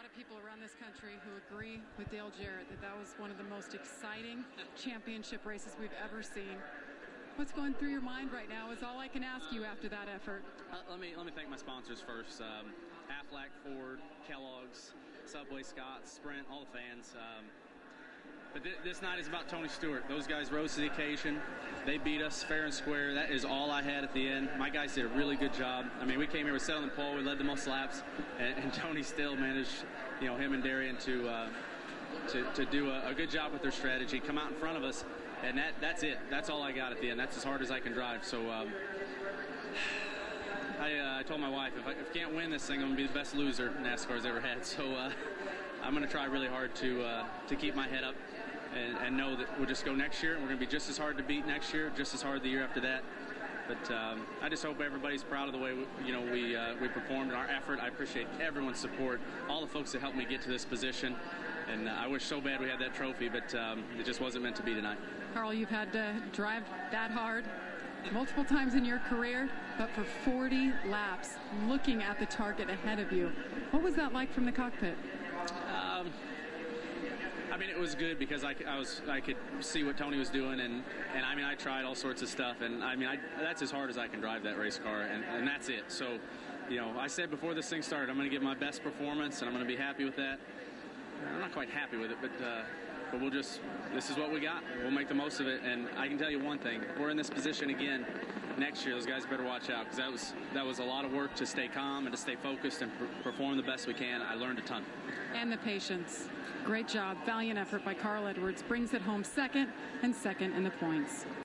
of people around this country who agree with Dale Jarrett that that was one of the most exciting championship races we've ever seen. What's going through your mind right now is all I can ask you after that effort. Let me thank my sponsors first. Aflac, Ford, Kellogg's, Subway, Scotts, Sprint, all the fans. But this night is about Tony Stewart. Those guys rose to the occasion. They beat us fair and square. That is all I had at the end. My guys did a really good job. I mean, we came here with settling pole. We led the most laps, and Tony still managed, him and Darian to do a good job with their strategy, come out in front of us, and that's it. That's all I got at the end. That's as hard as I can drive. So I told my wife, if I can't win this thing, I'm going to be the best loser NASCAR's ever had. So I'm going to try really hard to keep my head up and know that we'll just go next year. We're going to be just as hard to beat next year, just as hard the year after that. But I just hope everybody's proud of the way we performed and our effort. I appreciate everyone's support, all the folks that helped me get to this position. And I wish so bad we had that trophy, but it just wasn't meant to be tonight. Carl, you've had to drive that hard multiple times in your career, but for 40 laps, looking at the target ahead of you. What was that like from the cockpit? I mean, it was good because I could see what Tony was doing, and I mean, I tried all sorts of stuff, and I mean, that's as hard as I can drive that race car, and that's it. So, I said before this thing started, I'm going to give my best performance, and I'm going to be happy with that. I'm not quite happy with it, but this is what we got. We'll make the most of it, and I can tell you one thing: if we're in this position again next year, those guys better watch out, because that was a lot of work to stay calm and to stay focused and perform the best we can. I learned a ton. And the patience. Great job. Valiant effort by Carl Edwards brings it home second in the points.